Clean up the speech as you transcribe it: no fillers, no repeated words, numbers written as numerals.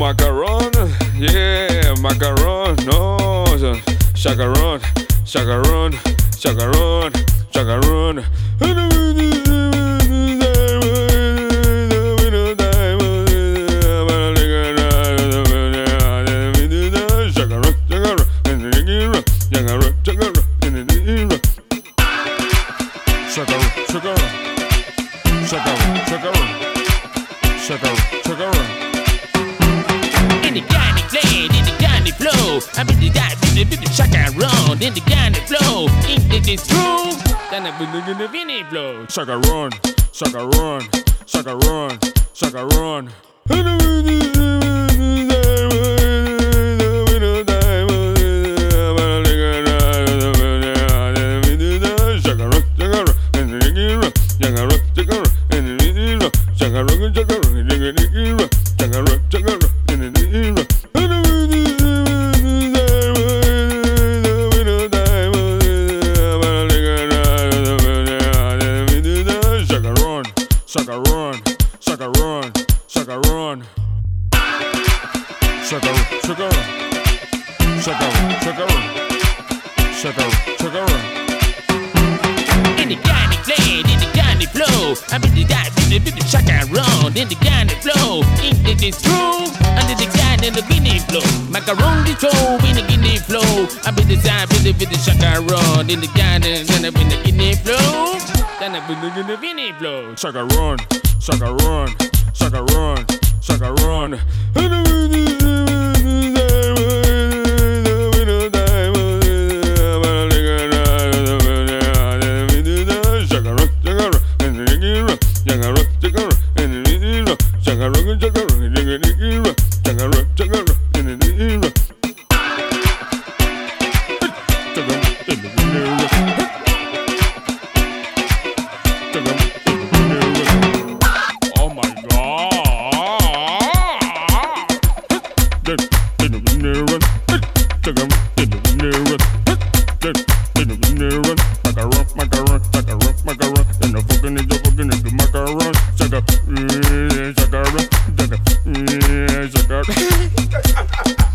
Macaron, yeah, macaron, no, chacarón, chacarón, chacarón, chacarón. In the Ghana play, in the Ghana flow. I mean the guy with the chacarone. In the Ghana flow, in this true. Then I been in the Vinny flow. Chacarón, chacarón, chacarón, chacarón. Chacarón, chacarón, chacarón. Chacarón, chacarón, chacarón, chacarón, chacarón, chacarón. In the Ghana play, in the Ghana flow. I mean the guy with the chacarone. In the Ghana flow, in this true. Under the Ghana and the Guinea flow. Macaroni flow, in the Guinea flow. I be the guy with the chacarone. In the Ghana and the Guinea flow. Then I been in the Vinny flow. Chacarón, chacarón, chacarón, chacarón. Oh my God.